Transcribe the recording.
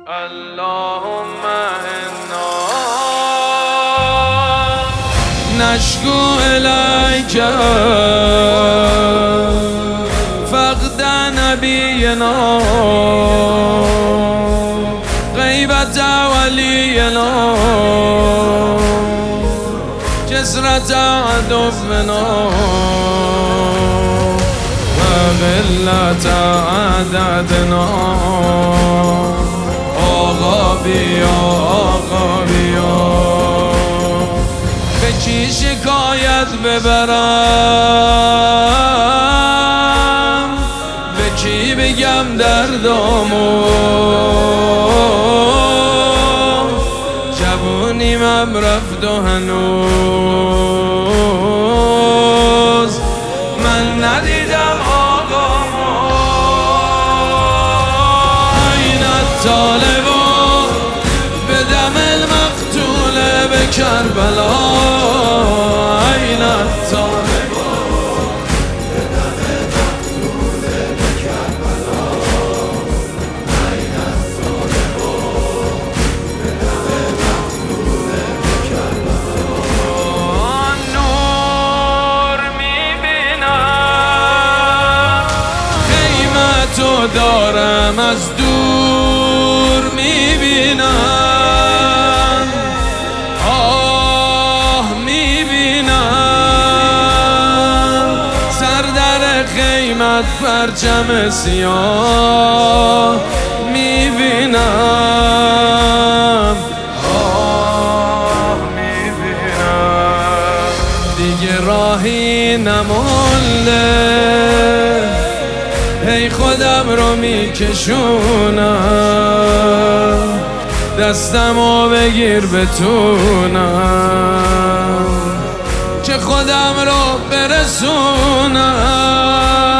اللهم انا نشكو إليك فقد نبينا غيبة ولينا كسرة عدونا وقلة عددنا آقا بیا به کی شکایت ببرم، به کی بگم دردامو، جوونیم رفت و هنوز من ندیدم آقامو. این الطالبا به دم المقتول به کربلا، این الطالبا به دم المقتول به کربلا، این الطالبا به دم المقتول به کربلا. نور میبینم خیمتو دارم از دور میبینم، آه میبینم سر در خیمت پرچم سیاه میبینم، آه میبینم دیگه راهی نمونده، هی خودم رو میکشونم، دستمو بگیر بتونم که خودم رو برسونم.